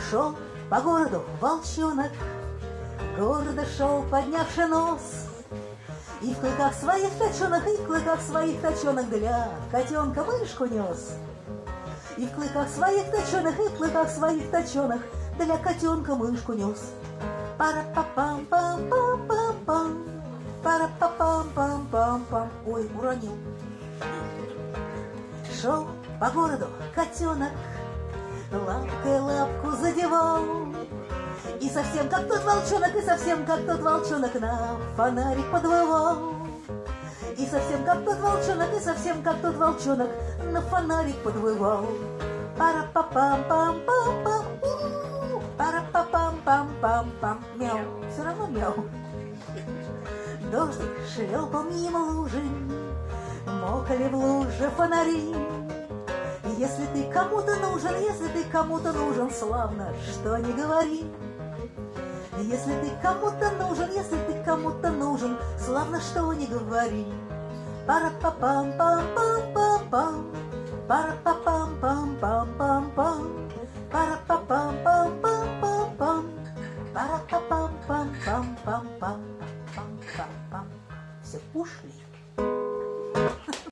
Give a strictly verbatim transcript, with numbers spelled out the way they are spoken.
Шел по городу волчонок, гордо шел, поднявши нос, и в клыках своих точенок, и в клыках своих точенок для котенка мышку нес. И в клыках своих точенок, и в клыках своих точенок для котенка мышку нес. Пара-па-пам-пам-пам-пам-пам, пара-па-пам-пам-пам-пам. Ой, уронил. Шел по городу котенок, лапкой лапку задевал, и совсем как тот волчонок, и совсем как тот волчонок на фонарик подвывал. И совсем как тот волчонок, и совсем как тот волчонок на фонарик подвывал. Пара-па-пам-пам-пам-пам, пара-па-пам-пам-пам-пам. Мяу, все равно мяу. Дождик шлепал мимо лужи, мокали в луже фонари. Если ты кому-то нужен, если ты кому-то нужен, славно, что не говори. Если ты кому-то нужен, если ты кому-то нужен, славно, что не говори. Пара-па-пам-пам-пам-пам-пам, пара-па-пам-пам-пам-пам-пам, пара-па-пам-пам-пам-пам-пам, пара-па-пам-пам-пам-пам-пам-пам-пам. Все ушли.